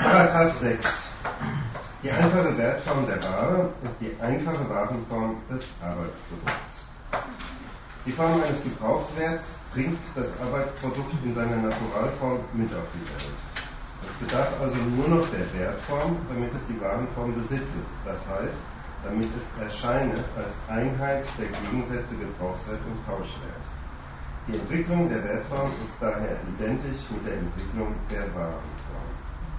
Paragraph 6. Die einfache Wertform der Ware ist die einfache Warenform des Arbeitsprodukts. Die Form eines Gebrauchswerts bringt das Arbeitsprodukt in seiner Naturalform mit auf die Welt. Es bedarf also nur noch der Wertform, damit es die Warenform besitze, das heißt, damit es erscheine als Einheit der Gegensätze Gebrauchswert und Tauschwert. Die Entwicklung der Wertform ist daher identisch mit der Entwicklung der Warenform.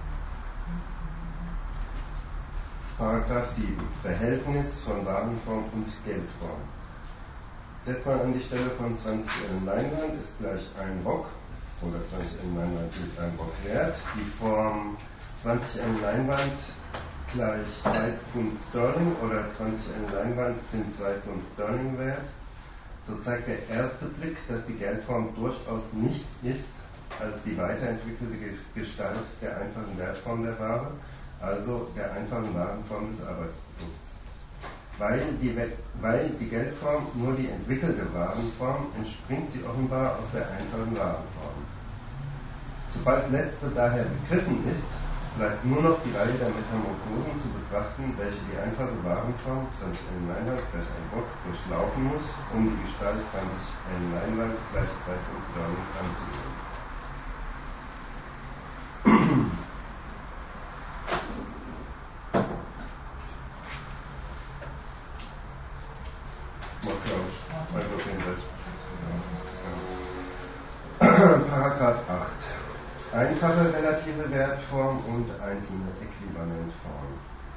Paragraph 7. Verhältnis von Warenform und Geldform. Setzt man an die Stelle von 20 Leinwand ist gleich ein Rock, oder 20 Leinwand sind ein Rock wert. Die Form 20 Leinwand gleich 2 Pfund Sterling oder 20 Leinwand sind 2 Pfund Sterling wert. So zeigt der erste Blick, dass die Geldform durchaus nichts ist als die weiterentwickelte Gestalt der einfachen Wertform der Ware, also der einfachen Warenform des Arbeitsprodukts. Weil die Geldform nur die entwickelte Warenform, entspringt sie offenbar aus der einfachen Warenform. Sobald letztere daher begriffen ist, bleibt nur noch die Reihe der Metamorphosen zu betrachten, welche die einfache Warenform 20 Leinwand gleich ein Bock durchlaufen muss, um die Gestalt 20 Leinwand gleich 2 Pfund Sterling anzunehmen. Paragraph 8. Einfache relative Wertform und einzelne Äquivalentform.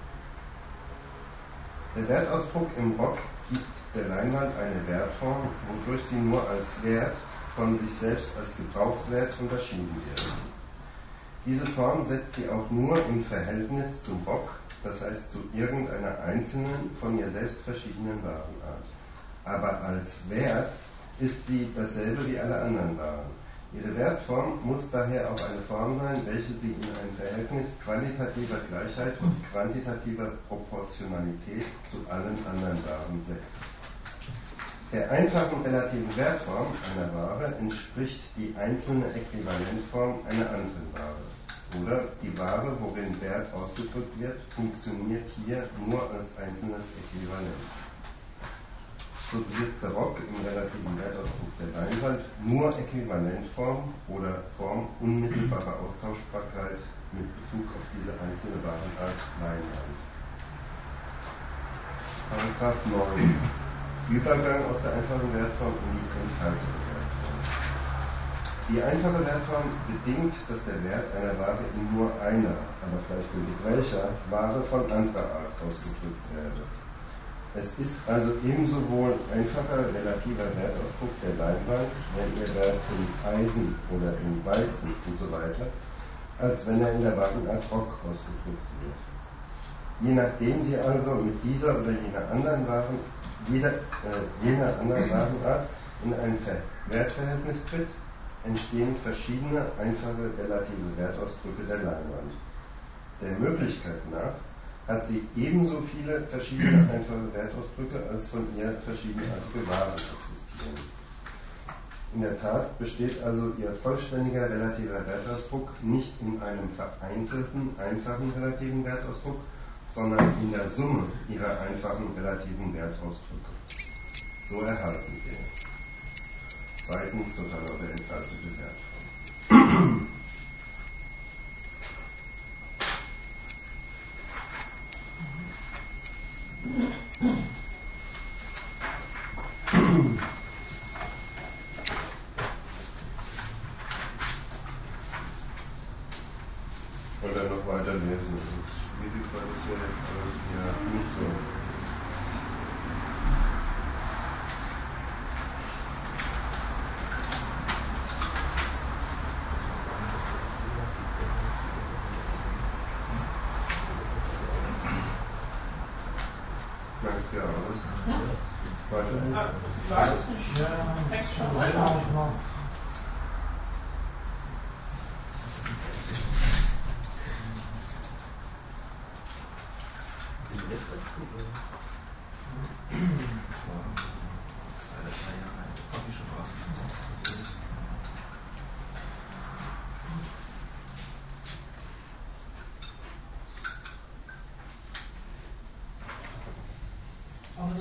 Der Wertausdruck im Rock gibt der Leinwand eine Wertform, wodurch sie nur als Wert von sich selbst als Gebrauchswert unterschieden wird. Diese Form setzt sie auch nur im Verhältnis zum Rock, das heißt zu irgendeiner einzelnen, von ihr selbst verschiedenen Warenart. Aber als Wert ist sie dasselbe wie alle anderen Waren. Ihre Wertform muss daher auch eine Form sein, welche sie in ein Verhältnis qualitativer Gleichheit und quantitativer Proportionalität zu allen anderen Waren setzt. Der einfachen relativen Wertform einer Ware entspricht die einzelne Äquivalentform einer anderen Ware. Oder die Ware, worin Wert ausgedrückt wird, funktioniert hier nur als einzelnes Äquivalent. So besitzt der Rock im relativen Wertausdruck der Leinwand nur Äquivalentform oder Form unmittelbarer Austauschbarkeit mit Bezug auf diese einzelne Warenart Leinwand. Paragraph 9. Übergang aus der einfachen Wertform in die entfaltete Wertform. Die einfache Wertform bedingt, dass der Wert einer Ware in nur einer, aber gleichgültig welcher, Ware von anderer Art ausgedrückt werde. Es ist also ebenso wohl einfacher relativer Wertausdruck der Leinwand, wenn ihr Wert in Eisen oder in Weizen usw., als wenn er in der Warenart Rock ausgedrückt wird. Je nachdem sie also mit dieser oder jener anderen Warenart in ein Wertverhältnis tritt, entstehen verschiedene einfache relative Wertausdrücke der Leinwand. Der Möglichkeit nach hat sie ebenso viele verschiedene einfache Wertausdrücke, als von ihr verschiedenartige Waren existieren. In der Tat besteht also ihr vollständiger relativer Wertausdruck nicht in einem vereinzelten, einfachen relativen Wertausdruck, sondern in der Summe ihrer einfachen relativen Wertausdrücke. So erhalten wir. Zweitens total oder entfaltete Wertform. Und dann noch weiterlesen. Das ist schwierig, weil das ja jetzt alles ja nicht so. Ja, was? Weiter? Ich weiß es nicht. Fängst schon an.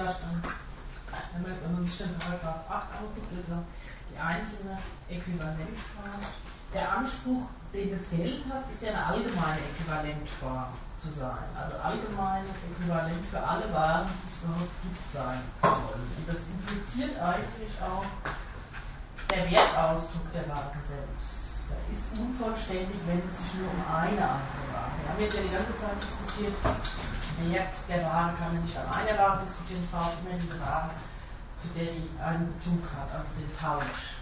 vielleicht, wenn man sich den Paragraph 8 anguckt, also die einzelne Äquivalentform. Der Anspruch, den das Geld hat, ist ja eine allgemeine Äquivalentform zu sein. Also allgemeines Äquivalent für alle Waren, die es überhaupt gibt, sein zu wollen. Und das impliziert eigentlich auch der Wertausdruck der Ware selbst. Der ist unvollständig, wenn es sich nur um eine andere Ware. Wir haben jetzt ja die ganze Zeit diskutiert, Wert der Ware kann man nicht an einer Ware diskutieren, es braucht immer diese Ware, zu der die einen Bezug hat, also den Tausch.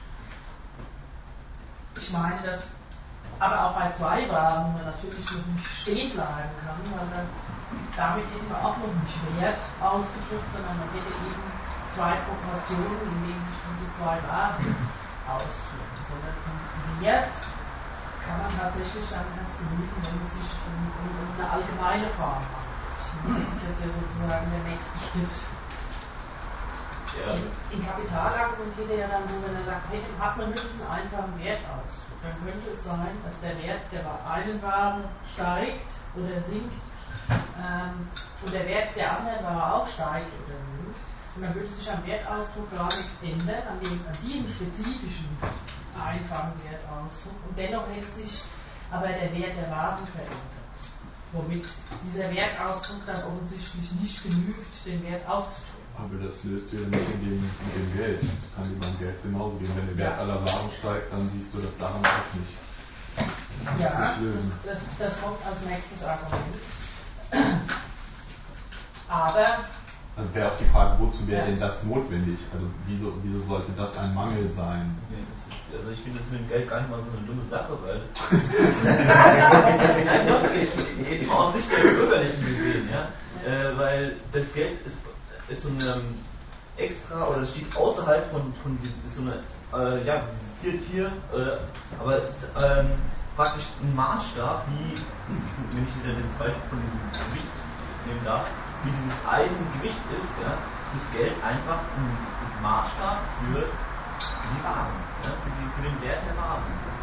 Ich meine, dass aber auch bei zwei Waren man natürlich noch nicht stehen bleiben kann, weil dann, damit hätte man auch noch nicht Wert ausgedrückt, sondern man hätte eben zwei Proportionen, in denen sich diese zwei Waren ausdrücken. Sondern von Wert kann man tatsächlich dann erst reden, wenn es sich um eine allgemeine Form handelt. Und das ist jetzt ja sozusagen der nächste Schritt. Ja. Im Kapital argumentiert er ja dann so, wenn er sagt, hey, hat man nur diesen einfachen Wertausdruck, dann könnte es sein, dass der Wert der einen Ware steigt oder sinkt und der Wert der anderen Ware auch steigt oder sinkt. Und dann würde sich am Wertausdruck gar nichts ändern, an diesem spezifischen einfachen Wertausdruck. Und dennoch hätte sich aber der Wert der Waren verändert, womit dieser Wertausdruck dann offensichtlich nicht genügt, den Wert auszudrücken. Aber das löst du ja nicht mit dem Geld. Das kann dir beim Geld genauso gehen. Wenn der Wert aller Waren steigt, dann siehst du das daran auch nicht. Ja, das kommt als nächstes Argument. Aber also wäre auch die Frage, wozu wäre denn das notwendig? Also wieso sollte das ein Mangel sein? Also ich finde das mit dem Geld gar nicht mal so eine dumme Sache, weil jetzt mal aus Sicht der Bürgerlichen gesehen, ja, weil das Geld ist so eine extra oder steht außerhalb von diesem, ist so eine dieses Tier, aber es ist praktisch ein Maßstab, wie, wenn ich wieder das Beispiel von diesem Gewicht nehmen darf, wie dieses Eisen Gewicht ist, ja, ist das Geld einfach ein Maßstab für die Waren, ja, für den Wert der Waren.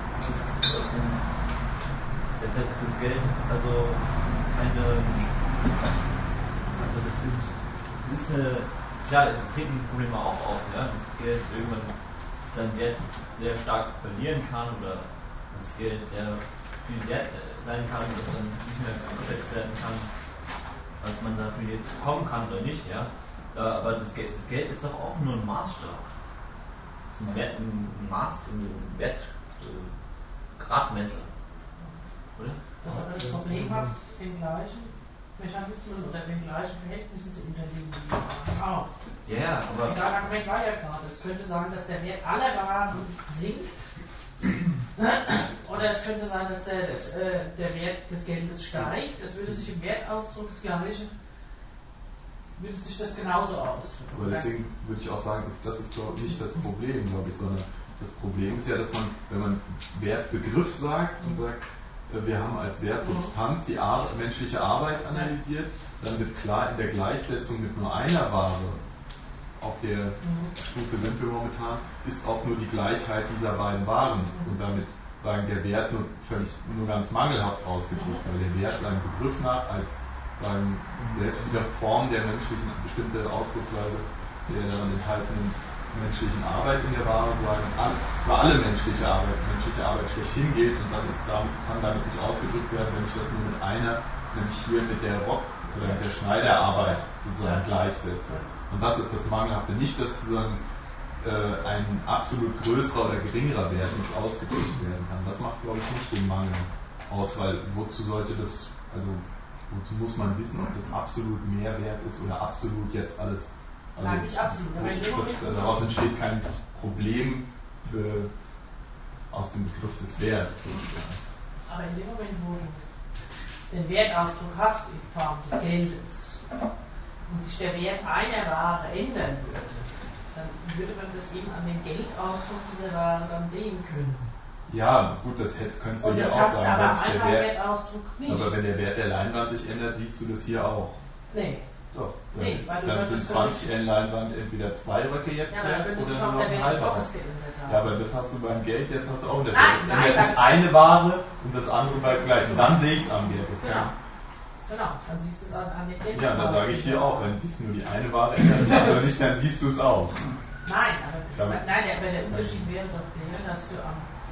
Deshalb ist das Geld also keine, also das ist eine, klar, treten diese Probleme auch auf, ja, dass das Geld irgendwann seinen Wert sehr stark verlieren kann oder das Geld sehr viel wert sein kann, dass dann nicht mehr geschätzt werden kann, was man dafür jetzt bekommen kann oder nicht, ja. Aber das Geld ist doch auch nur ein Maßstab. Das ist ein Wertgradmesser. Oder? Dass aber das Problem hat, den gleichen Mechanismen oder den gleichen Verhältnissen zu unterliegen wie die Waren auch. Ja, aber. Das Argument war ja gerade, es könnte sagen, dass der Wert aller Waren sinkt. Oder es könnte sein, dass der Wert des Geldes steigt. Das würde sich im Wertausdruck das Gleiche, würde sich das genauso ausdrücken. Aber deswegen würde ich auch sagen, das ist glaube ich nicht das Problem, glaube ich, sondern das Problem ist ja, dass man, wenn man Wertbegriff sagt und sagt, wir haben als Wert Substanz die menschliche Arbeit analysiert, dann wird klar, in der Gleichsetzung mit nur einer Ware, auf der Stufe sind wir momentan, ist auch nur die Gleichheit dieser beiden Waren und damit sagen, der Wert nur ganz mangelhaft ausgedrückt, weil der Wert seinem Begriff nach als selbst wieder Form der menschlichen, bestimmte Ausdrucksweise der daran enthaltenen menschlichen Arbeit in der Ware sagen, für alle menschliche Arbeit schlechthin gilt und das kann damit nicht ausgedrückt werden, wenn ich das nur mit einer, nämlich hier mit der Rock- oder mit der Schneiderarbeit sozusagen gleichsetze. Und das ist das Mangelhafte, nicht, dass sozusagen ein absolut größerer oder geringerer Wert nicht ausgedrückt werden kann. Das macht, glaube ich, nicht den Mangel aus, weil wozu muss man wissen, ob das absolut mehr wert ist oder absolut jetzt alles. Also, nein, nicht absolut. Daraus entsteht kein Problem aus dem Begriff des Werts. Aber in dem Moment, wo du den Wertausdruck hast in Form des Geldes und sich der Wert einer Ware ändern würde, dann würde man das eben an dem Geldausdruck dieser Ware dann sehen können. Ja, gut, das könntest du hier auch sagen. Aber einfach Wertausdruck nicht. Aber wenn der Wert der Leinwand sich ändert, siehst du das hier auch. Nee. Doch, dann sind 20 N Leinwand entweder 2 Röcke jetzt wert oder nur ein halber. Ja, aber das hast du beim Geld, jetzt hast du auch in der Welt. Es ändert sich eine Ware und das andere bleibt gleich. Und dann sehe ich es am Wert. Genau, dann siehst du es an den Geldpreisen. Ja, dann sage ich dir auch, wenn sich nur die eine Ware ändert, die andere nicht, dann siehst du es auch. Nein, aber der Unterschied wäre doch der, dass du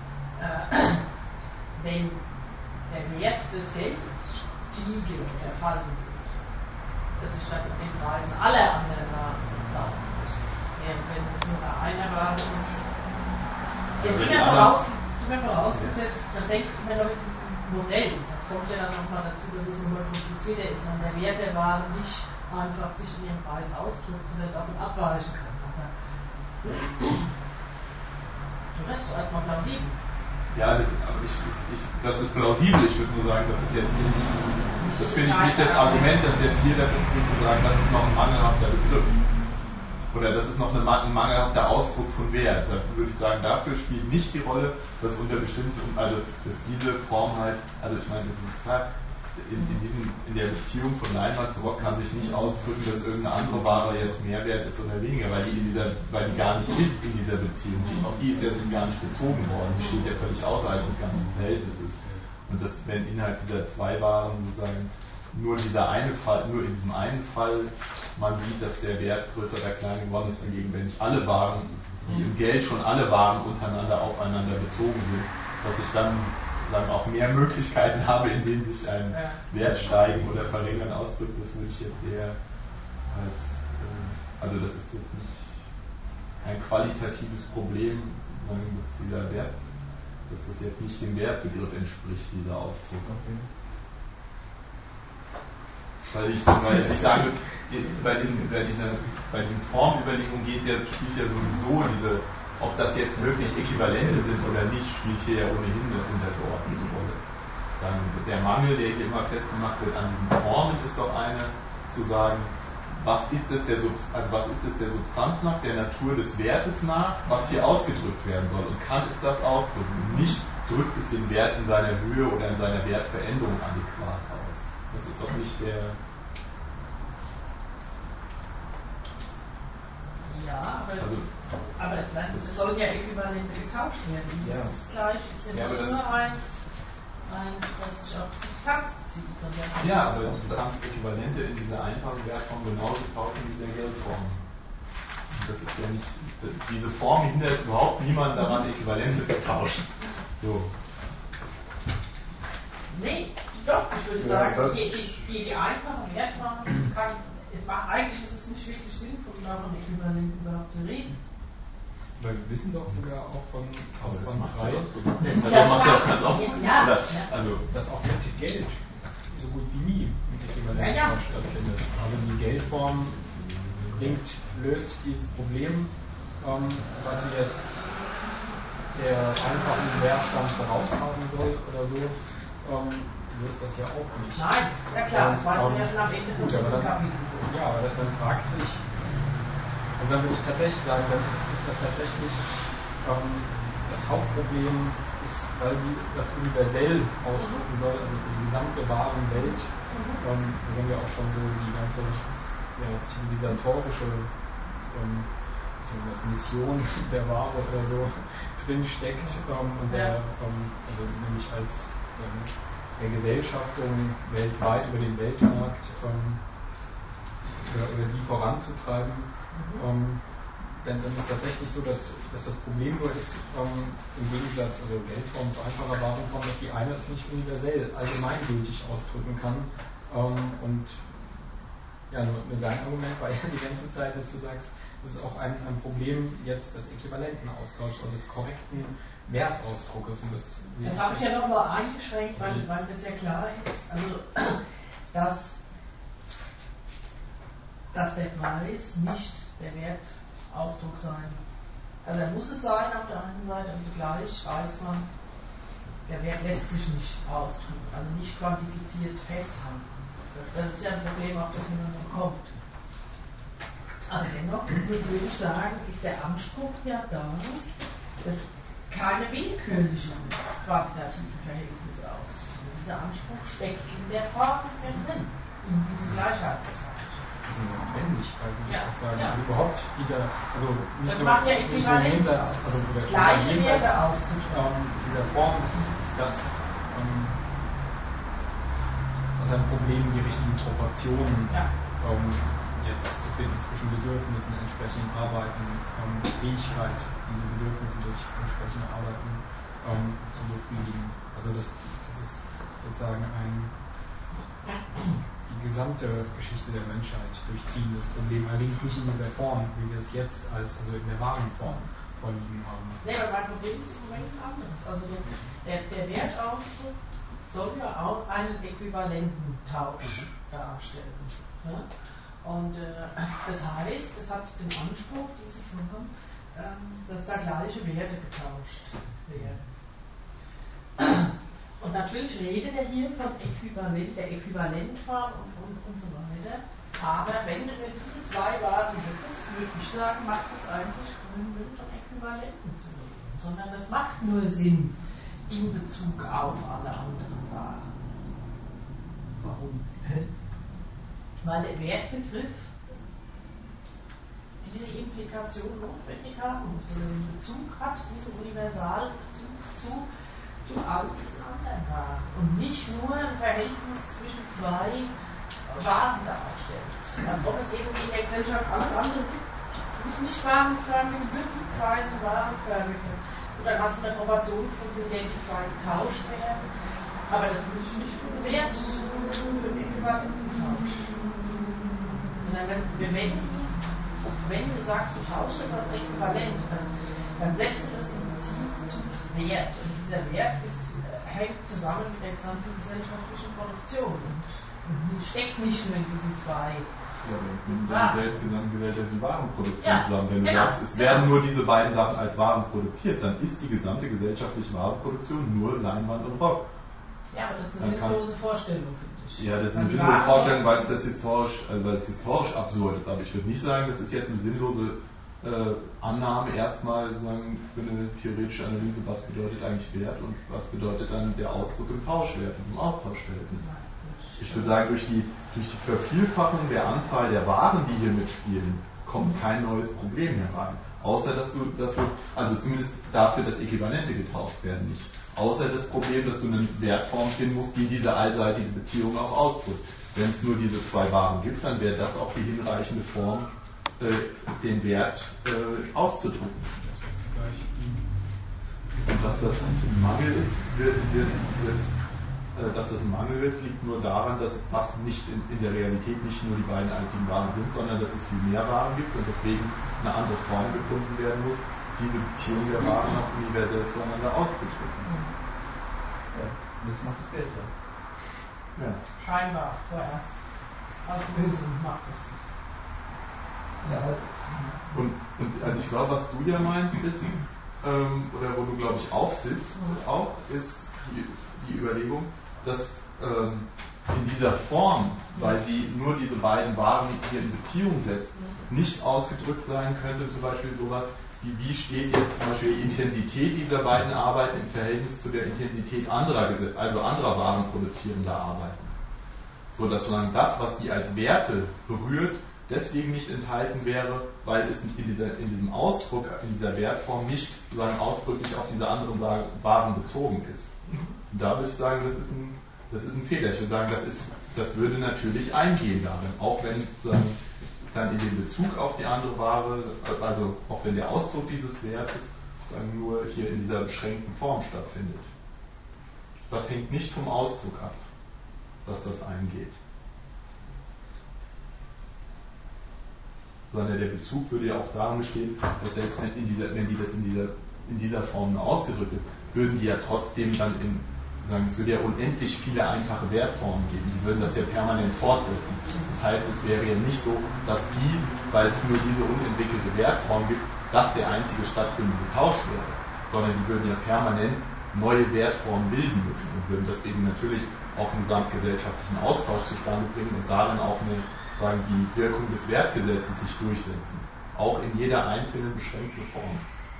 wenn der Wert des Geldes stiege oder fallen würde, dass ich dann mit den Preisen aller anderen Waren bezahlen muss. Wenn es nur bei einer Ware ist, jetzt immer vorausgesetzt, dann denkt immer noch in diesem Modell. Das kommt ja dann nochmal dazu, dass es immer komplizierter ist, wenn der Wert der Ware nicht einfach sich in ihrem Preis ausdrückt, sondern davon abweichen kann. Das ist erstmal plausibel. Ja, das ist plausibel. Ich würde nur sagen, das ist jetzt hier nicht, das finde ich nicht das Argument, das jetzt hier dafür spricht, zu sagen, das ist noch ein mangelhafter Begriff. Oder das ist noch ein mangelhafter Ausdruck von Wert. Dafür würde ich sagen, dafür spielt nicht die Rolle, dass unter bestimmten, also dass diese Form halt, also ich meine, es ist klar, in der Beziehung von Leinwand zu Rock kann sich nicht ausdrücken, dass irgendeine andere Ware jetzt mehr wert ist oder weniger, weil die gar nicht ist in dieser Beziehung. Auf die ist ja gar nicht bezogen worden. Die steht ja völlig außerhalb des ganzen Verhältnisses. Und das, wenn innerhalb dieser zwei Waren sozusagen nur in diesem einen Fall man sieht, dass der Wert größer oder kleiner geworden ist, dagegen, wenn nicht alle Waren, wie im Geld schon alle Waren untereinander aufeinander bezogen sind, dass ich dann auch mehr Möglichkeiten habe, in denen sich ein Wert steigen oder verringern ausdrückt, das würde ich jetzt eher als, also das ist jetzt nicht ein qualitatives Problem, dass dieser Wert, dass das jetzt nicht dem Wertbegriff entspricht, dieser Ausdruck. Okay. Weil ich sage, bei diesen Formüberlegungen spielt ja sowieso diese, ob das jetzt wirklich Äquivalente sind oder nicht, spielt hier ja ohnehin eine untergeordnete Rolle. Dann der Mangel, der hier immer festgemacht wird an diesen Formen, ist doch eine, zu sagen, was ist es der Substanz nach, der Natur des Wertes nach, was hier ausgedrückt werden soll, und kann es das ausdrücken? Nicht drückt es den Wert in seiner Höhe oder in seiner Wertveränderung adäquat aus. Das ist doch nicht der... Ja, aber es sollen ja Äquivalente getauscht werden. Dieses gleich ist ja nicht nur eins, das sich auf Substanz bezieht, sondern... Ja, aber Substanzäquivalente in dieser einfachen Wertform genauso tauschen wie in der Geldform. Das ist ja nicht... Diese Form hindert überhaupt niemanden daran, Äquivalente zu tauschen. So. Nee, doch, ich würde sagen, die einfache Wertform kann... Eigentlich ist es nicht wirklich sinnvoll, davon Äquivalenten überhaupt zu reden. Weil wir wissen doch sogar auch von Ausband 3, dass auch mit Geld so gut wie nie mit Äquivalenten stattfindet. Also die Geldform löst dieses Problem, was sie jetzt der einfachen Wertform voraushaben soll oder so, löst das ja auch nicht. Nein, ist ja klar, das weiß man ja schon am Ende von diesem Kapitel. Ja, aber dann fragt sich, also dann würde ich tatsächlich sagen, dann ist das tatsächlich das Hauptproblem ist, weil sie das universell ausdrücken soll, also die gesamte Warenwelt, wenn wir auch schon so die ganze zivilisatorische Mission der Ware oder so drin steckt und also nämlich als der Gesellschaftung weltweit über den Weltmarkt oder die voranzutreiben, dann ist es tatsächlich so, dass das Problem nur ist, im Gegensatz, also Geldform zu einfacher Warenform, dass die eine es nicht universell, allgemeingültig ausdrücken kann. Und ja, nur dein Argument war ja die ganze Zeit, dass du sagst, das ist auch ein Problem jetzt des Äquivalentenaustauschs oder des korrekten Wertausdruckes. Und das habe ich ja nochmal eingeschränkt, weil das ja klar ist, also dass der Preis nicht der Wertausdruck sein. Also er muss es sein auf der einen Seite und zugleich weiß man, der Wert lässt sich nicht ausdrücken, also nicht quantifiziert festhalten. Das ist ja ein Problem, auf das man dann kommt. Aber dennoch würde ich sagen, ist der Anspruch ja da, dass keine willkürlichen quantitativen Verhältnisse auszudrücken. Dieser Anspruch steckt in der Form drin, in diesem Gleichheitszeichen. Diese Notwendigkeit, würde ich auch sagen. Also überhaupt dieser, also nicht das nur macht ja nicht nur jenseits, also gleiche Werte auszudrücken. Dieser Form ist das, ein Problem, die richtigen Proportionen jetzt zu finden zwischen Bedürfnissen, entsprechenden Arbeiten, Fähigkeit, diese Bedürfnisse durch entsprechende Arbeiten zu befriedigen. Also das ist sozusagen die gesamte Geschichte der Menschheit durchziehendes Problem, allerdings nicht in dieser Form, wie wir es jetzt also in der wahren Form vorliegen haben. Nee, aber mein Problem ist im Moment ein anderes. Also der Wertausdruck soll ja auch einen äquivalenten Tausch darstellen. Ja? Und das heißt, es hat den Anspruch, diese Form, dass da gleiche Werte getauscht werden. Und natürlich redet er hier von der Äquivalentform und so weiter. Aber wenn du diese zwei Waren hättest, würde ich sagen, macht es eigentlich keinen Sinn, von Äquivalenten zu reden, sondern das macht nur Sinn in Bezug auf alle anderen Waren. Warum? Weil der Wertbegriff diese Implikation notwendig haben muss, oder den Bezug hat, diesen Universalbezug zu all diesen anderen Waren und nicht nur ein Verhältnis zwischen zwei Waren darstellt. Als ob es irgendwie in der Gesellschaft alles andere gibt. Es ist nicht warenförmige Blüten, zwei sind warenförmige. Und dann hast du eine Proportion gefunden, in der die zwei getauscht werden. Aber das würde ich nicht für einen Wert, für einen äquivalenten Tausch. Sondern wenn du sagst, du tauschst das als äquivalent, dann setzt du das in Bezug zu Wert. Und dieser Wert hängt zusammen mit der gesamten gesellschaftlichen Produktion. Und steckt nicht nur in diesen zwei. Ja, wenn die gesamte gesellschaftliche Warenproduktion zusammen. Wenn du sagst, es werden nur diese beiden Sachen als Waren produziert, dann ist die gesamte gesellschaftliche Warenproduktion nur Leinwand und Rock. Ja, aber das ist eine sinnlose Vorstellung, finde ich. Ja, das ist eine sinnlose Vorstellung, weil es historisch absurd ist. Aber ich würde nicht sagen, das ist jetzt eine sinnlose Annahme erstmal sozusagen für eine theoretische Analyse, was bedeutet eigentlich Wert und was bedeutet dann der Ausdruck im Tauschwert und im Austauschverhältnis. Ich würde sagen, durch die Vervielfachung der Anzahl der Waren, die hier mitspielen, kommt kein neues Problem herein. Außer dass du, also zumindest dafür, dass Äquivalente getauscht werden, nicht. Außer das Problem, dass du eine Wertform finden musst, die diese allseitige Beziehung auch ausdrückt. Wenn es nur diese zwei Waren gibt, dann wäre das auch die hinreichende Form, den Wert auszudrücken. Und dass das ein Mangel ist, dass das ein Mangel wird, liegt nur daran, dass das nicht in der Realität nicht nur die beiden einzigen Waren sind, sondern dass es viel mehr Waren gibt und deswegen eine andere Form gefunden werden muss, diese Beziehung der Waren auch universell zueinander auszudrücken. Ja, das macht das Geld, ja. Scheinbar vorerst. Als Lösung macht es das. Ja, also. Und also ich glaube, was du ja meinst, ist, oder wo du, glaube ich, aufsitzt, auch, ist die Überlegung, dass in dieser Form, weil sie nur diese beiden Waren hier in Beziehung setzt, nicht ausgedrückt sein könnte, zum Beispiel sowas wie steht jetzt zum Beispiel die Intensität dieser beiden Arbeiten im Verhältnis zu der Intensität anderer Waren produzierender Arbeiten. So dass sozusagen das, was sie als Werte berührt, deswegen nicht enthalten wäre, weil es in diesem Ausdruck, in dieser Wertform nicht sozusagen ausdrücklich auf diese anderen Waren bezogen ist. Und da würde ich sagen, das ist ein Fehler. Ich würde sagen, das würde natürlich eingehen darin, auch wenn sozusagen dann in dem Bezug auf die andere Ware, also auch wenn der Ausdruck dieses Wertes dann nur hier in dieser beschränkten Form stattfindet. Das hängt nicht vom Ausdruck ab, dass das eingeht. Sondern der Bezug würde ja auch darin bestehen, dass selbst wenn die das in dieser Form nur ausgedrückt wird, würden die ja trotzdem dann es würde ja unendlich viele einfache Wertformen geben. Die würden das ja permanent fortsetzen. Das heißt, es wäre ja nicht so, dass weil es nur diese unentwickelte Wertform gibt, das der einzige stattfindende Tausch wäre. Sondern die würden ja permanent neue Wertformen bilden müssen und würden deswegen natürlich auch einen gesamtgesellschaftlichen Austausch zustande bringen und darin auch die Wirkung des Wertgesetzes sich durchsetzen. Auch in jeder einzelnen beschränkten Form.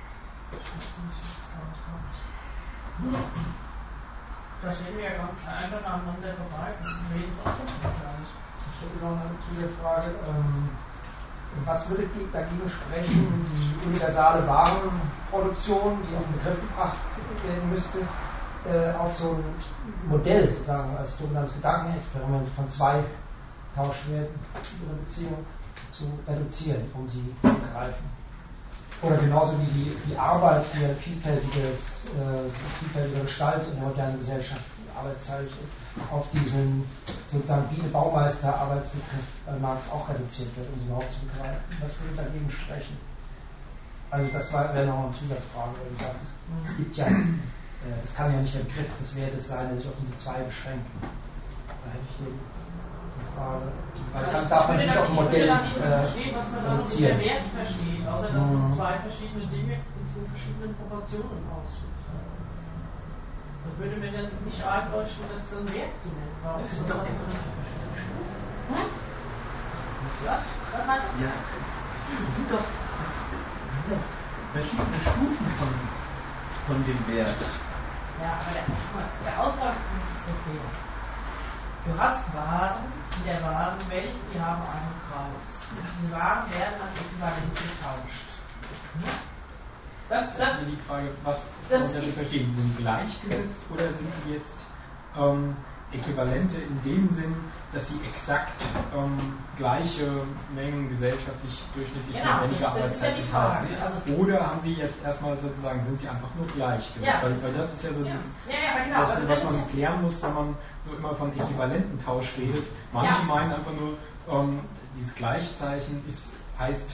Da stehen wir ja einfach aneinander vorbei und reden trotzdem gar nicht. Ich hätte noch eine Zusatzfrage. Was würde dagegen sprechen, die universale Warenproduktion, die auf den Begriff gebracht werden müsste, auf so ein Modell, sozusagen als sogenanntes Gedankenexperiment von zwei Tauschwerten über Beziehung zu reduzieren, um sie zu begreifen. Oder genauso wie die Arbeit, die ja vielfältige Gestalt in der modernen Gesellschaft arbeitsteilig ist, auf diesen sozusagen wie Baumeister-Arbeitsbegriff Marx auch reduziert wird, um sie überhaupt zu begreifen. Das würde dagegen sprechen. Also das wäre noch eine Zusatzfrage, weil du sagst, es gibt ja, das kann ja nicht der Begriff des Wertes sein, der sich auf diese zwei beschränkt. Da hätte ich die Frage. Dann darf man nicht auf ein Modell verstehen, was man da unter Wert versteht, außer dass man zwei verschiedene Dinge in zwei verschiedenen Proportionen ausdrückt. Das würde mir dann nicht einleuchten, das so ein Wert zu nennen. Warum ist das auch nicht hm? Was? Was meinst du? Ja, das sind doch verschiedene Stufen von dem Wert. Ja, aber der Ausgangspunkt ist doch der. Du hast Waren in der Warenwelt, die haben einen Preis. Und diese Waren werden als Äquivalent getauscht. Das ist die Frage, was Sie verstehen. Sind sie gleichgesetzt oder sind sie jetzt Äquivalente in dem Sinn, dass sie exakt gleiche Mengen gesellschaftlich durchschnittlich notwendiger Arbeitszeit haben? Oder haben sie jetzt erstmal sozusagen, sind sie einfach nur gleichgesetzt? Ja, weil das ist ja so dieses, genau. was man klären muss, wenn man so immer von Äquivalententausch redet. Manche meinen einfach nur, dieses Gleichzeichen heißt,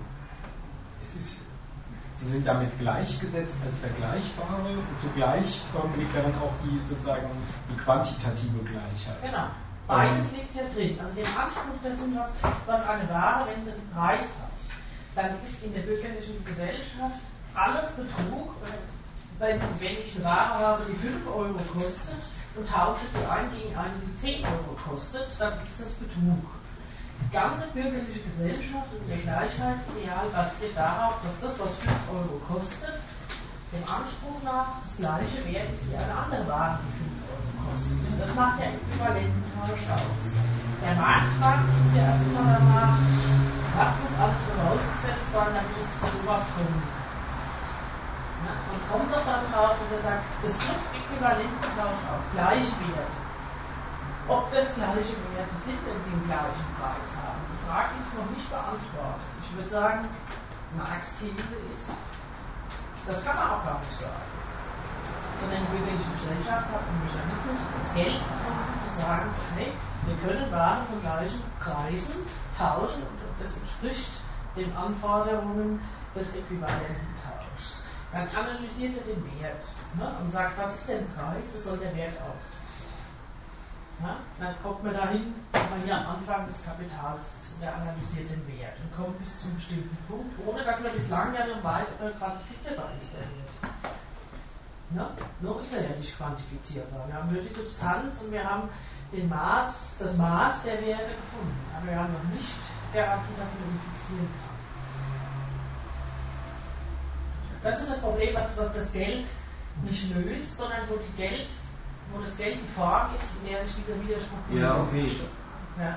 sie sind damit gleichgesetzt als Vergleichbare und zugleich liegt darin auch die quantitative Gleichheit. Genau. Beides liegt ja drin. Also der Anspruch dessen, was eine Ware, wenn sie einen Preis hat, dann ist in der bürgerlichen Gesellschaft alles Betrug, wenn ich eine Ware habe, die 5 Euro kostet und tausche sie ein gegen eine, die 10 Euro kostet, dann ist das Betrug. Die ganze bürgerliche Gesellschaft und ihr Gleichheitsideal basiert darauf, dass das, was 5 Euro kostet, dem Anspruch nach das gleiche wert ist wie eine andere Ware, die 5 Euro kostet. Das macht der Äquivalententausch aus. Der Marx fragt uns ja erstmal danach, was muss alles vorausgesetzt sein, damit es zu sowas kommt. Ja, und kommt doch darauf, dass er sagt, es drückt Äquivalententausch aus, Gleichwert. Ob das gleiche Werte sind, wenn sie den gleichen Preis haben. Die Frage ist noch nicht beantwortet. Ich würde sagen, Marx' These ist, das kann man auch gar nicht sagen. Sondern die bürgerliche Gesellschaft hat einen Mechanismus und das Geld gefunden, zu sagen, hey, wir können Waren von gleichen Preisen tauschen und das entspricht den Anforderungen des Äquivalententauschs. Dann analysiert er den Wert und sagt, was ist denn der Preis, das soll der Wert ausdrücken. Ja, dann kommt man dahin, wo man hier am Anfang des Kapitals ist und der analysiert den Wert und kommt bis zu einem bestimmten Punkt, ohne dass man bislang ja noch weiß, ob er quantifizierbar ist, der Wert. Ja, noch ist er ja nicht quantifizierbar. Wir haben nur die Substanz und wir haben das Maß der Werte gefunden, aber wir haben noch nicht Garantie, dass man ihn fixieren kann. Das ist das Problem, was das Geld nicht löst, sondern wo das Geld die Form ist, in der sich dieser Widerspruch Ja, okay. Ja.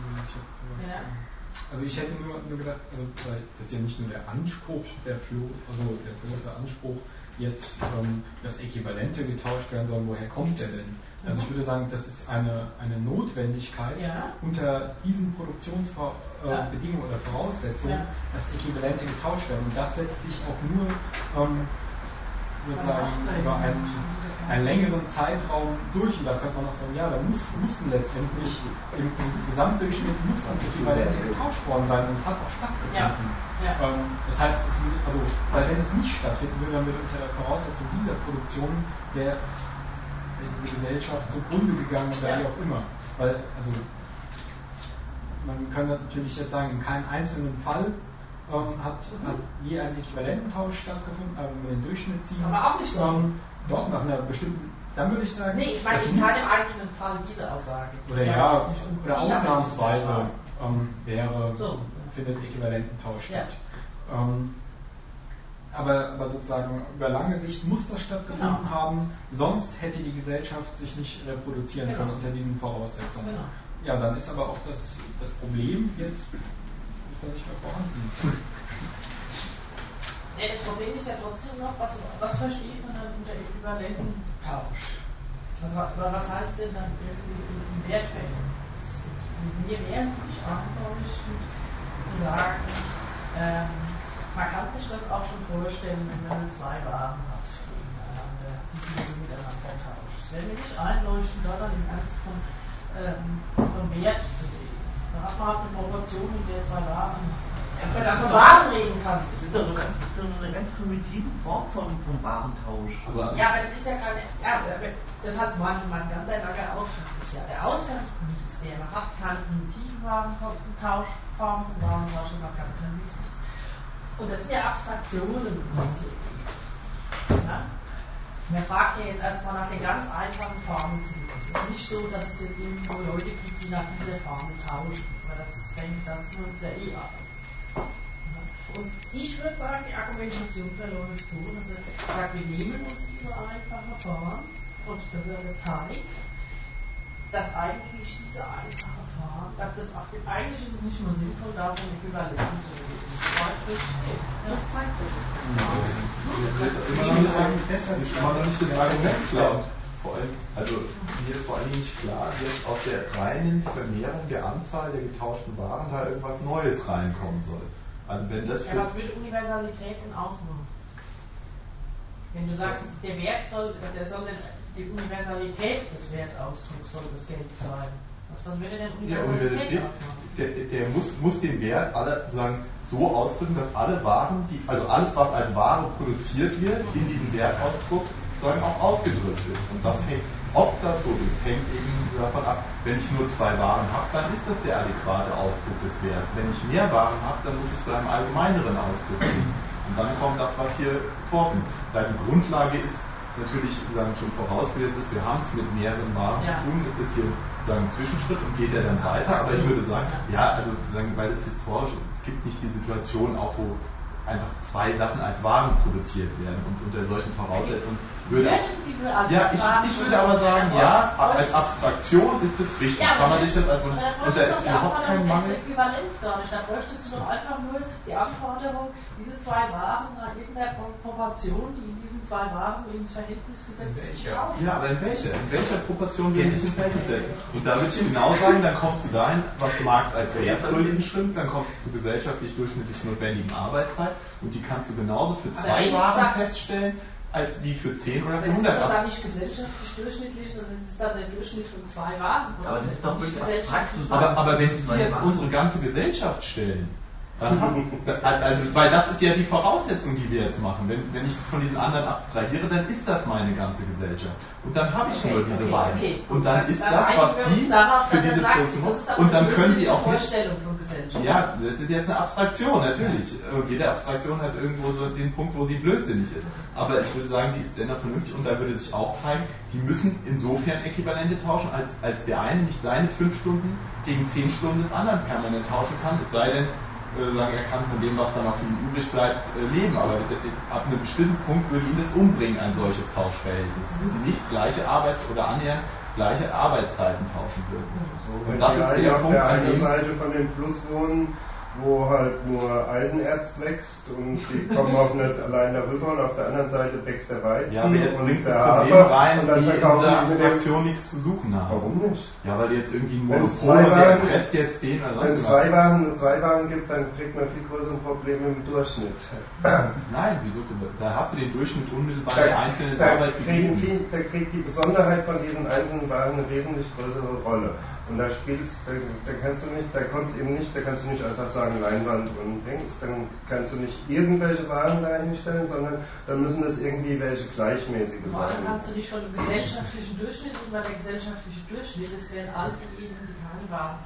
Also ich hätte nur gedacht, weil das ist ja nicht nur der Anspruch, der bloße Anspruch, jetzt das Äquivalente getauscht werden soll, woher kommt der denn? Also ich würde sagen, das ist eine Notwendigkeit unter diesen Produktionsbedingungen oder Voraussetzungen, dass Äquivalente getauscht werden. Und das setzt sich auch nur sozusagen über einen längeren Zeitraum durch. Und da könnte man auch sagen, ja, da mussten letztendlich im Gesamtdurchschnitt Äquivalente getauscht worden sein und es hat auch stattgefunden. Das heißt, weil wenn es nicht stattfinden würde, dann würde unter der Voraussetzung dieser Produktion wäre diese Gesellschaft zugrunde gegangen oder wie auch immer. Weil, man kann natürlich jetzt sagen, in keinem einzelnen Fall hat je ein Äquivalententausch stattgefunden, aber wenn wir den Durchschnitt ziehen. Aber auch nicht so. Doch, nach einer bestimmten, dann würde ich sagen. Nee, ich meine in keinem einzelnen Fall diese Aussage. Oder ausnahmsweise findet Äquivalententausch statt. Aber sozusagen über lange Sicht muss das stattgefunden haben, sonst hätte die Gesellschaft sich nicht reproduzieren können unter diesen Voraussetzungen. Genau. Ja, dann ist aber auch das Problem jetzt ist ja nicht mehr vorhanden. Ja, das Problem ist ja trotzdem noch, was versteht man dann unter äquivalenten Tausch? Was heißt denn dann irgendwie im Wertverhältnis? Mir wäre es nicht anleuchtend zu sagen, man kann sich das auch schon vorstellen, wenn man zwei Waren hat gegeneinander, die miteinander tauscht. Es wäre mir nicht einleuchtend, da dann im Ernst von Wert zu reden. Da hat man halt eine Proportion, in der zwei Waren von Waren reden kann. Das ist doch eine ganz primitive Form vom Warentausch. Ja, aber das ist ja keine. Ja, das hat man ganz ein langer Ausgang. Ist ja der Ausgangspunkt ist der. Man hat keine primitiven Warentauschformen von Warentausch und Kapitalismus. Und das sind ja Abstraktionen, was hier geht. Ja? Man fragt ja jetzt erstmal nach den ganz einfachen Formen zu. Es ist nicht so, dass es jetzt irgendwo Leute gibt, die nach dieser Formel tauschen. Weil das tun uns ja eh ab. Und ich würde sagen, die Argumentation verläuft so, dass er sagt, wir nehmen uns diese einfache Form und dass er zeigt, dass eigentlich diese einfache Form, eigentlich ist es nicht nur sinnvoll, davon Äquivalenten zu reden. Das zeigt das. Das ist immer noch nicht das Argument klar. Vor allem, also mir ist vor allem nicht klar, dass aus der reinen Vermehrung der Anzahl der getauschten Waren da irgendwas Neues reinkommen soll. Also wenn das ja, was würde Universalität denn ausmachen? Wenn du sagst, der Wert die Universalität des Wertausdrucks soll das Geld sein. Was würde denn Universalität ausmachen? Der muss den Wert sozusagen so ausdrücken, dass alle Waren, also alles, was als Ware produziert wird, in diesem Wertausdruck sozusagen auch ausgedrückt ist. Und das hängt, ob das so ist, hängt eben davon ab. Wenn ich nur zwei Waren habe, dann ist das der adäquate Ausdruck des Werts. Wenn ich mehr Waren habe, dann muss ich zu einem allgemeineren Ausdruck gehen. Und dann kommt das, was hier vorkommt. Die Grundlage ist natürlich schon vorausgesetzt, ist, wir haben es mit mehreren Waren zu tun, ist das hier ein Zwischenschritt und geht er dann weiter. Aber ich würde sagen, weil es historisch ist, es gibt nicht die Situation, auch wo einfach zwei Sachen als Waren produziert werden und unter solchen Voraussetzungen würde. Ich würde aber sagen, als Abstraktion ist es richtig. Ja, kann man sich das einfach. Und da ist überhaupt kein Mangel. Äquivalenz gar nicht. Da bräuchtest du doch einfach nur die Anforderung, diese zwei Waren nach irgendeiner Proportion, die in diesen zwei Waren ins Verhältnis gesetzt ist. Ja, aber in welcher Proportion will ich ins Verhältnis setzen? Und da würde ich genau sagen, dann kommst du dahin, was Marx als Wertgröße bestimmt, dann kommst du zu gesellschaftlich durchschnittlich notwendigen Arbeitszeit und die kannst du genauso für zwei Waren feststellen, als wie für 10 oder für 100. Das ist aber nicht gesellschaftlich durchschnittlich, sondern es ist dann der Durchschnitt von zwei Waren. Aber das ist doch nicht abstrakt. Aber wenn Sie jetzt unsere ganze Gesellschaft stellen, dann weil das ist ja die Voraussetzung, die wir jetzt machen. Wenn ich von diesen anderen abstrahiere, dann ist das meine ganze Gesellschaft. Und dann habe ich nur diese Wahl. Und dann ist das, was die für diese Produktion. Und dann können Sie auch nicht. Ja, das ist jetzt eine Abstraktion, natürlich. Jede Abstraktion hat irgendwo so den Punkt, wo sie blödsinnig ist. Aber ich würde sagen, sie ist dennoch vernünftig und da würde sich auch zeigen, die müssen insofern Äquivalente tauschen, als der eine nicht seine 5 Stunden gegen 10 Stunden des anderen permanent tauschen kann, es sei denn, er kann von dem, was dann noch für ihn übrig bleibt, leben. Aber ab einem bestimmten Punkt würde ihn das umbringen, ein solches Tauschverhältnis. Wenn sie nicht gleiche oder annähernd gleiche Arbeitszeiten tauschen würden. Und das ist der Punkt, auf der einen Seite von dem Fluss wohnen, wo halt nur Eisenerz wächst und die kommen auch nicht allein darüber und auf der anderen Seite wächst der Weizen ja, aber jetzt und der Hafer rein, und dann die in verkaufen dieser die Abstraktion nichts zu suchen haben. Warum nicht? Ja, weil die jetzt irgendwie ein Monopol haben, der presst jetzt den oder wenn es nur zwei Waren gibt, dann kriegt man viel größere Probleme im Durchschnitt. Nein, wieso? Da hast du den Durchschnitt unmittelbar der einzelnen Arbeit gegeben. Da kriegt die Besonderheit von diesen einzelnen Waren eine wesentlich größere Rolle. Und da kannst du nicht einfach sagen Leinwand und Dings, dann kannst du nicht irgendwelche Waren dahin stellen, sondern dann müssen es irgendwie welche gleichmäßige sein. Dann kannst du nicht von dem gesellschaftlichen Durchschnitt und weil der gesellschaftliche Durchschnitt, das wären all diejenigen, die keine Waren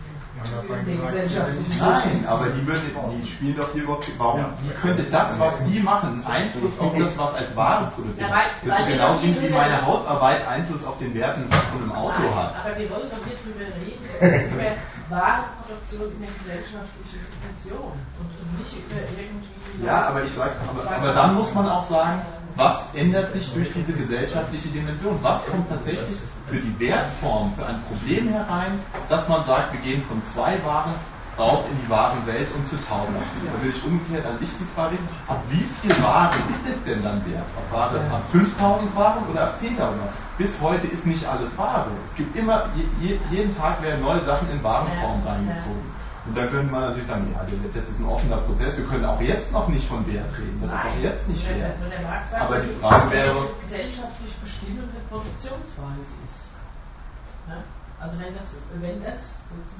Nein, aber die spielen doch hier überhaupt. Wie könnte das, was die machen, Einfluss auf das, was als Ware produziert? Das ist genauso wie meine Hausarbeit Einfluss auf den Wertensatz von einem Auto hat. Aber wir wollen doch hier drüber reden, über Warenproduktion in der gesellschaftlichen Dimension und nicht über irgendwie. Ja, aber ich sage, aber dann muss man auch sagen, was ändert sich durch diese gesellschaftliche Dimension? Was kommt tatsächlich für die Wertform, für ein Problem herein, dass man sagt, wir gehen von zwei Waren raus in die wahren Welt und zu tauchen. Da will ich umgekehrt an dich die Frage richten, ab wie viel Waren ist es denn dann wert? Ab 5.000 Waren oder ab 10.000 Waren? Bis heute ist nicht alles Ware. Es gibt immer, jeden Tag werden neue Sachen in Warenform reingezogen. Und dann könnte man natürlich sagen, ja, das ist ein offener Prozess, wir können auch jetzt noch nicht von Wert reden, das ist auch jetzt nicht wert. Aber die Frage wäre, dass es gesellschaftlich bestimmende Produktionsweise ist. Ja? Also wenn das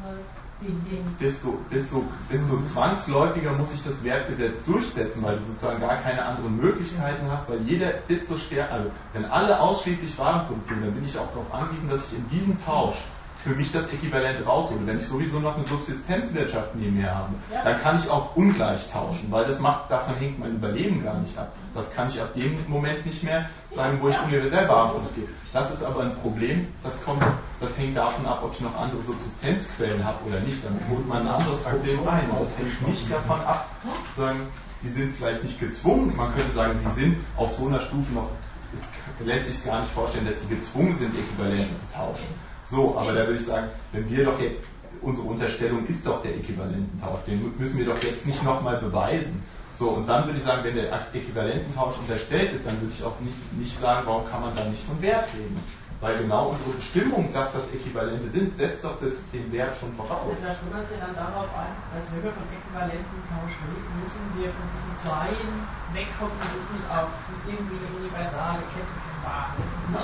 desto zwangsläufiger muss sich das Wertgesetz durchsetzen, weil du sozusagen gar keine anderen Möglichkeiten hast, weil desto stärker, also wenn alle ausschließlich Waren produzieren, dann bin ich auch darauf angewiesen, dass ich in diesem Tausch für mich das Äquivalent raushole. Wenn ich sowieso noch eine Subsistenzwirtschaft neben mir habe, dann kann ich auch ungleich tauschen, weil davon hängt mein Überleben gar nicht ab. Das kann ich ab dem Moment nicht mehr sagen, wo ich universell Waren produziere. Das ist aber ein Problem, das hängt davon ab, ob ich noch andere Subsistenzquellen habe oder nicht. Damit holt man ein anderes Problem rein. Das hängt nicht davon ab, sagen, die sind vielleicht nicht gezwungen, man könnte sagen, sie sind auf so einer Stufe noch, es lässt sich gar nicht vorstellen, dass die gezwungen sind, Äquivalente zu tauschen. So, aber da würde ich sagen, wenn wir doch jetzt, unsere Unterstellung ist doch der Äquivalententausch, den müssen wir doch jetzt nicht nochmal beweisen. So, und dann würde ich sagen, wenn der Äquivalententausch unterstellt ist, dann würde ich auch nicht sagen, warum kann man da nicht von Wert reden? Weil genau unsere Bestimmung, dass das Äquivalente sind, setzt doch den Wert schon voraus. Da schwimmt Sie dann darauf ein, dass wenn wir von Äquivalententausch reden, müssen wir von diesen Zweien wegkommen und müssen auf irgendwie eine universale Kette von Waren.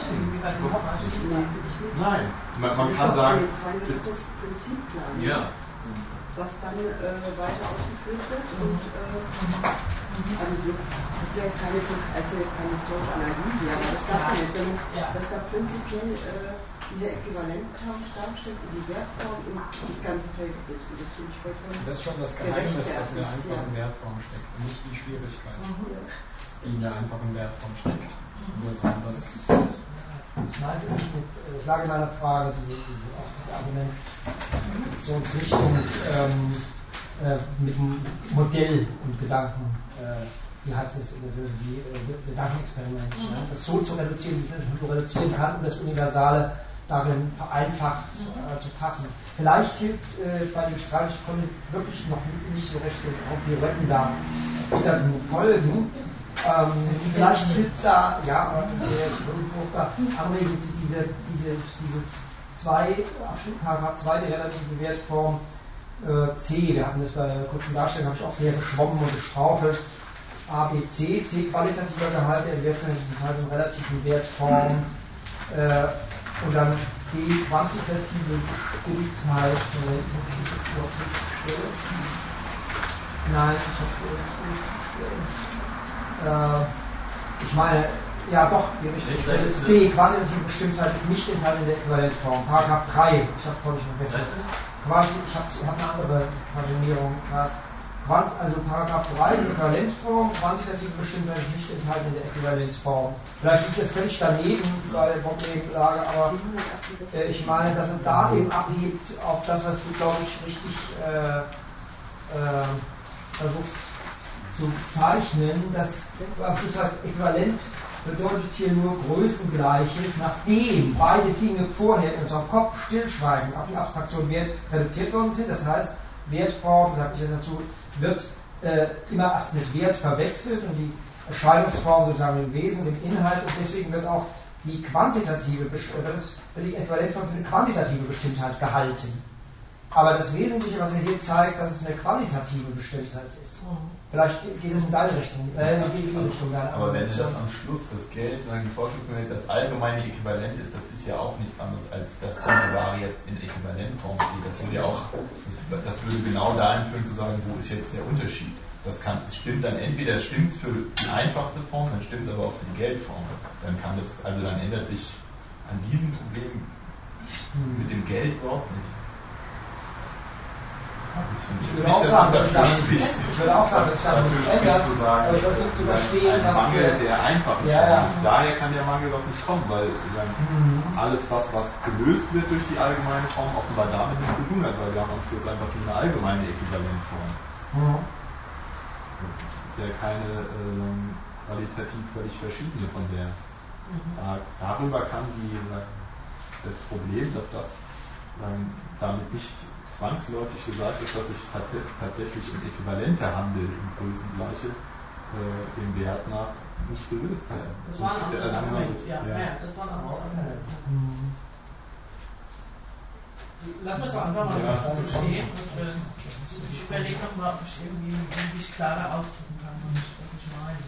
Nein, man kann sagen, das Prinzip klar, ja. was dann weiter ausgeführt wird und also das ist ja jetzt keine historische Analyse, aber das gab ja nicht, sondern das gab prinzipiell dieser Äquivalenttausch dargestellt in die Wertform und das ganze Feld ist. Das finde ich vollkommen. Das ist schon das Geheimnis, was in der einfachen Wertform steckt, und nicht die Schwierigkeit, die in der einfachen Wertform steckt. Das meinte ich mit, ich lag in meiner Frage, diese Argumentationsrichtung mit dem Modell und Gedanken, wie heißt das, wie Gedankenexperiment, das so zu reduzieren, wie ich nur reduzieren kann, um das Universale darin vereinfacht zu fassen. Vielleicht hilft bei dem Streit, ich konnte wirklich noch nicht so recht auf die Retten da folgen. Vielleicht hilft da, dieses Paragraph 2, die relative Wertform C, wir hatten das bei der kurzen Darstellung, habe ich auch sehr geschwommen und gestrauchelt. A, B, C, C qualitativer Gehalt, der Wertverhältnis in relativen Wertform und dann D, quantitative Bestimmtheit. Nein, ich meine, ja doch, die richtige Stelle ist B, quantitative Bestimmtheit ist nicht enthalten in der Äquivalenzform. Paragraph 3, ich habe vorhin schon besser. Ich habe eine andere Versionierung gerade. Also Paragraph 3, die Äquivalenzform, quantitative Bestimmtheit ist nicht enthalten in der Äquivalenzform. Vielleicht liegt das völlig daneben bei der Problemlage, aber ich meine, dass er da eben abhebt auf das, was du, glaube ich, richtig versucht zu zeichnen, dass am Schluss halt Äquivalent bedeutet hier nur Größengleiches, nachdem beide Dinge vorher in unserem Kopf stillschweigend auf die Abstraktion Wert reduziert worden sind. Das heißt, Wertform, sage ich jetzt dazu, wird immer erst mit Wert verwechselt und die Erscheinungsform sozusagen im Wesen, im Inhalt, und deswegen wird auch die quantitative die Äquivalenzform für eine quantitative Bestimmtheit gehalten. Aber das Wesentliche, was er hier zeigt, dass es eine qualitative Bestimmtheit ist. Vielleicht geht es in deine Richtung, in die Richtung. Aber wenn das am Schluss das Geld, sagen die Forschungsmodelle, das allgemeine Äquivalent ist, das ist ja auch nichts anderes, als dass diese Ware jetzt in Äquivalentform steht. Das würde ja auch, das würde genau dahin führen zu sagen, wo ist jetzt der Unterschied. Es stimmt dann entweder stimmt es für die einfachste Form, dann stimmt es aber auch für die Geldform. Dann dann ändert sich an diesem Problem mit dem Geld überhaupt nichts. Ich würde auch sagen, dass ich damit nicht ändert, aber ich versuche zu verstehen, dass Mangel der einfachen Form. Daher kann der Mangel doch nicht kommen, weil alles, was gelöst wird durch die allgemeine Form, offenbar damit nichts zu tun hat, weil wir haben am Schluss einfach nur eine allgemeine Äquivalenzform. Das ist ja keine qualitativ völlig verschiedene von der. Darüber kann das Problem, dass das damit nicht zwangsläufig gesagt ist, dass sich tatsächlich im Äquivalente-Handel im Größengleiche dem Wert nach nicht gelöst werden. Das war ein anderes Argument, das war ein anderes Argument. Lass uns einfach mal so stehen und ich überlege nochmal, ob ich irgendwie klarer ausdrücken kann, was ich meine.